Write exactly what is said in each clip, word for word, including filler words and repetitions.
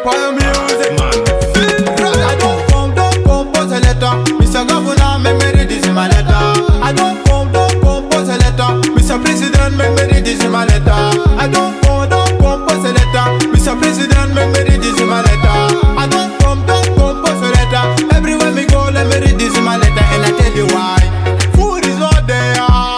Fire music, man. I don't come, don't compose a letter. Mister Governor, make me read this in my letter. I don't come, don't compose a letter. Mister President, make me read this in my letter. I don't come, don't compose a letter. Mister President, make me read this in my letter. I don't come, don't compose a letter. Everywhere me go, let me read this in my letter, and I tell you why. Food is not there,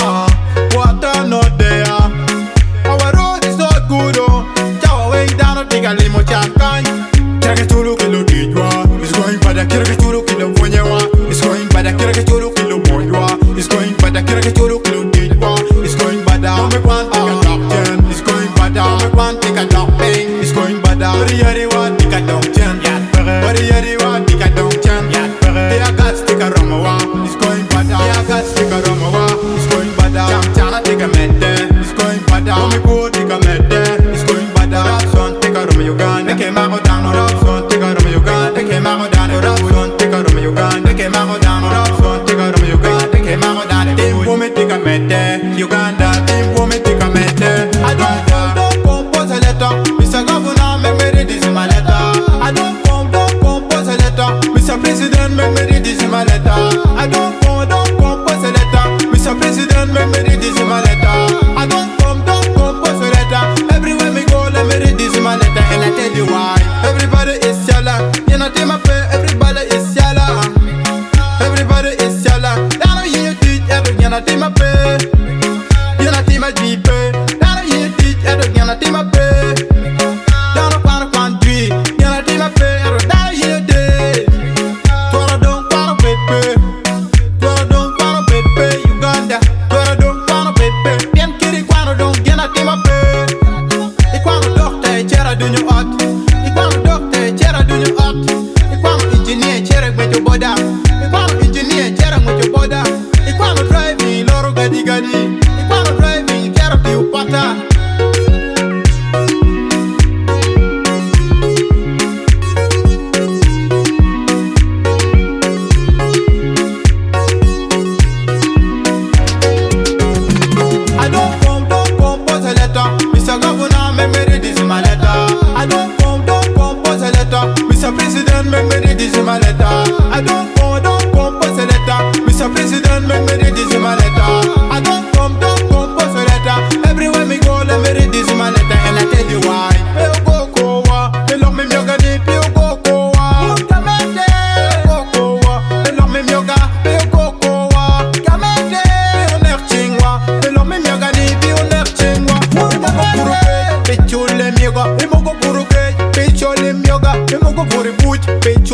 water not there. Our road is not good, oh. Jawa way down, I think I limo champagne. Kireke chulu kilo dijwa, it's going bada. Kireke chulu kilo fonyewa, it's going bada. Kireke chulu kilo bonjwa, it's going bada. Kireke chulu kilo dijwa, it's going bada. Don't make one take a top ten, it's going bada. Don't make one take a top eight, it's going bada. Body yari wa take a top ten, body yari wa take a top ten. Tia gas take a romawa, it's going bada. Tia gas take a romawa, it's going bada. Jam jana take a mette, it's going bada. Don't make one take a mette, it's going bada. Rap son take a roma Uganda, make him out down. Rap son take a roma Uganda, make him out down. Rap son take a roma Uganda, make him out down. Rap son take a roma Uganda, make him out down. Tempo me take a mette, Uganda. Tempo me take a mette. I don't come, don't compose a letter. Mister Governor, make me read this in my letter. I don't come, don't compose a letter. Mister President, make me read this in my letter. I don't come, don't compose a letter. Mister President, make me read this in my letter. I don't come, don't compose a letter. Everywhere me go, let me read this in my letter, and I tell you why. Everybody is yalla, you know they my pay. Everybody is yalla, everybody is yalla. Now you teach every you know they my pay. You know they my G pay. Now you teach every you know they my pay. Down upon a country, you know they my pay. Now you day. Twara don't wanna pay pay. Twara don't wanna pay pay. Uganda. Twara don't wanna pay pay. Bien kiri kwano don't get a team up. Ikwano doctor, chera do you out. Ikwano doctor, chera do you out. Ikwano engineer, chera with your border. Ikwano engineer, chera with your border. Ikwano driving, loro gadi gadi. Ikwano driving, chera do you pata. I don't come, don't compose a letter. Mister Governor, make me read this in my letter. I don't come, don't compose a letter. Mister President, make me read this in my letter. I don't come, don't compose a letter. Mister President, make me read this in my letter. I don't come, don't compose a letter. Everywhere me go, let me read this in my letter, and I tell you why. Pio go kowa, me love me myoga di pio go kowa. Kamete, go kowa, me love me myoga, pio go kowa. Kamete, pio ner chingwa, me love me myoga di pio ner chingwa. Imogo puruke, pichule myoga, imogo puruke, pichule myoga, imogo puri buch.